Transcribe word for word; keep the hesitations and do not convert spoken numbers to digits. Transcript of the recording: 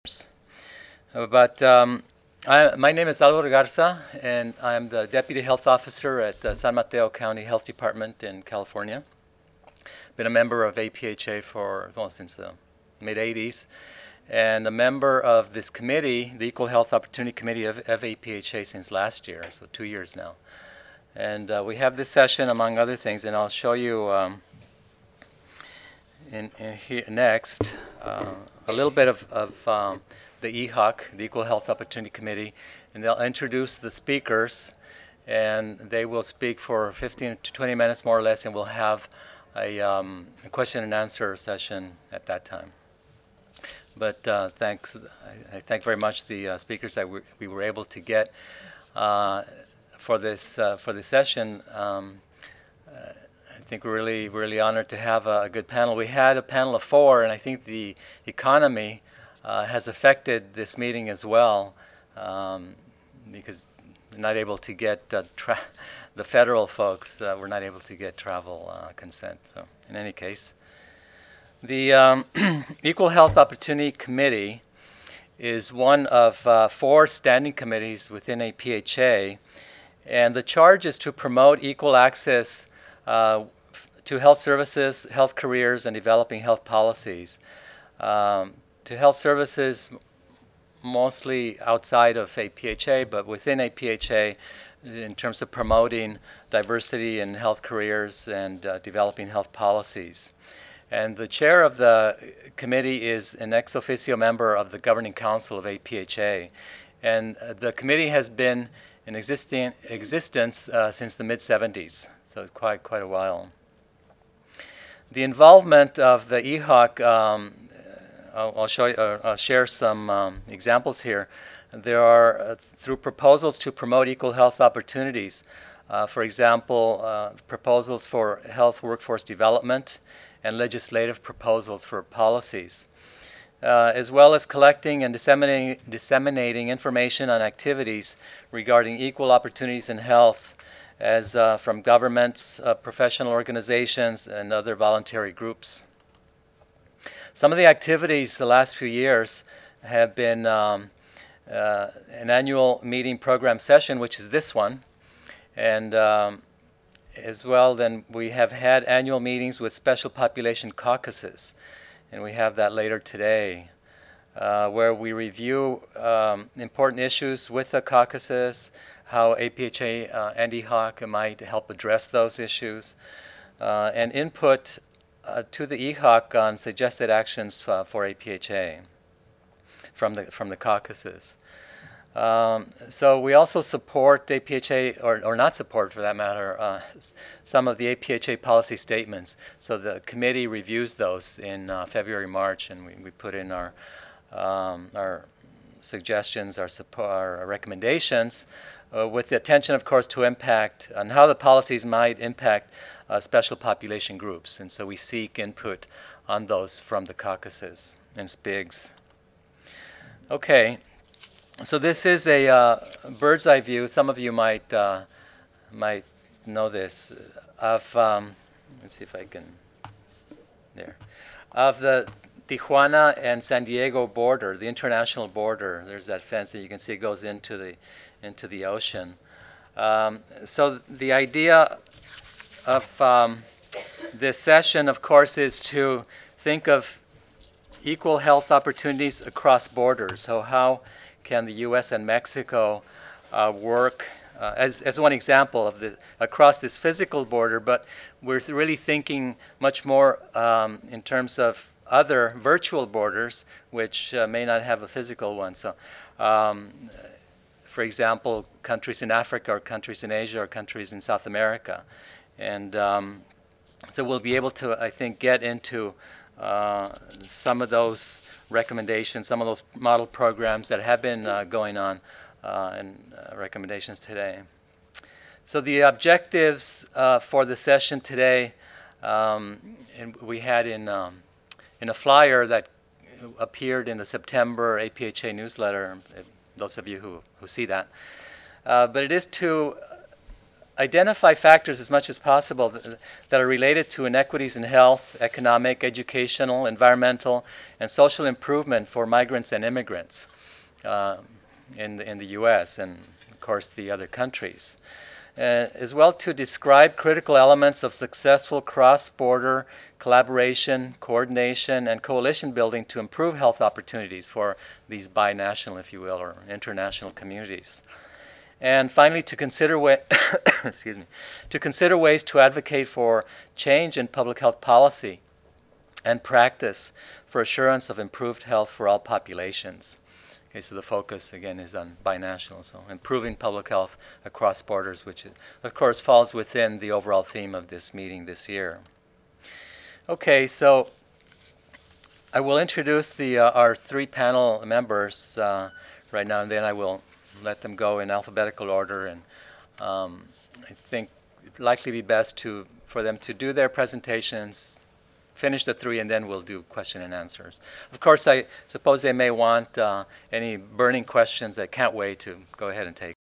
Uh, But um, I, my name is Alvaro Garza, and I'm the Deputy Health Officer at the San Mateo County Health Department in California. Been a member of A P H A for, well, since the mid eighties, and a member of this committee, the Equal Health Opportunity Committee of, of A P H A since last year, so two years now. And uh, we have this session, among other things, and I'll show you um, in, in here next uh, a little bit of, of um, the E H O C, the Equal Health Opportunity Committee, and they'll introduce the speakers, and they will speak for fifteen to twenty minutes more or less, and we'll have a, um, a question and answer session at that time. But uh, thanks, I, I thank very much the uh, speakers that we, we were able to get uh, for this uh, for this session. Um, uh, I think we're really really honored to have a, a good panel. We had a panel of four, and I think the economy uh, has affected this meeting as well, um, because we're not able to get uh, tra- the federal folks. Uh, we're not able to get travel uh, consent. So in any case. The um, Equal Health Opportunity Committee is one of uh, four standing committees within A P H A, and the charge is to promote equal access uh, to health services, health careers, and developing health policies. Um, to health services, mostly outside of A P H A, but within A P H A, in terms of promoting diversity in health careers and uh, developing health policies. And the chair of the committee is an ex officio member of the governing council of A P H A. And uh, the committee has been in existing existence uh, since the mid seventies, so it's quite, quite a while. The involvement of the E H O C, um, I'll, I'll, show you, uh, I'll share some um, examples here. There are, uh, through proposals to promote equal health opportunities, uh, for example, uh, proposals for health workforce development, and legislative proposals for policies, uh, as well as collecting and disseminating, disseminating information on activities regarding equal opportunities in health as uh, from governments, uh, professional organizations, and other voluntary groups. Some of the activities the last few years have been um, uh, an annual meeting program session, which is this one, and um, as well, then we have had annual meetings with special population caucuses, and we have that later today, uh, where we review um, important issues with the caucuses, how A P H A uh, and E H O C might help address those issues, uh, and input uh, to the E H O C on suggested actions uh, for A P H A from the from the caucuses. Um, so we also support A P H A, or, or not support for that matter, uh, some of the A P H A policy statements. So the committee reviews those in uh, February, March, and we, we put in our um, our suggestions, our, support, our recommendations, uh, with the attention, of course, to impact on how the policies might impact uh, special population groups. And so we seek input on those from the caucuses and S P I Gs. Okay. So this is a uh, bird's eye view. Some of you might uh, might know this of. Um, let's see if I can. There, of the Tijuana and San Diego border, the international border. There's that fence that you can see it goes into the into the ocean. Um, so the idea of um, this session, of course, is to think of equal health opportunities across borders. So how can the U S and Mexico uh, work uh, as, as one example of the across this physical border, but we're th- really thinking much more um, in terms of other virtual borders, which uh, may not have a physical one. So, um, for example, countries in Africa or countries in Asia or countries in South America. And um, so we'll be able to, I think, get into uh, some of those recommendations, some of those model programs that have been uh, going on, uh, and uh, recommendations today. So the objectives uh, for the session today, um, and we had in um, in a flyer that appeared in the September A P H A newsletter. Those of you who who see that, uh, but it is to identify factors as much as possible that, that are related to inequities in health, economic, educational, environmental, and social improvement for migrants and immigrants uh, in, the, in the U S and, of course, the other countries. Uh, as well to describe critical elements of successful cross-border collaboration, coordination, and coalition building to improve health opportunities for these binational, if you will, or international communities. And finally, to consider wa- excuse me, to consider ways to advocate for change in public health policy and practice for assurance of improved health for all populations. Okay, so the focus again is on binational, so improving public health across borders, which of course falls within the overall theme of this meeting this year. Okay, so I will introduce the uh, our three panel members uh, right now, and then I will let them go in alphabetical order. And um, I think it'd likely be best to for them to do their presentations, finish the three, and then we'll do question and answers. Of course, I suppose they may want uh, any burning questions. I can't wait to go ahead and take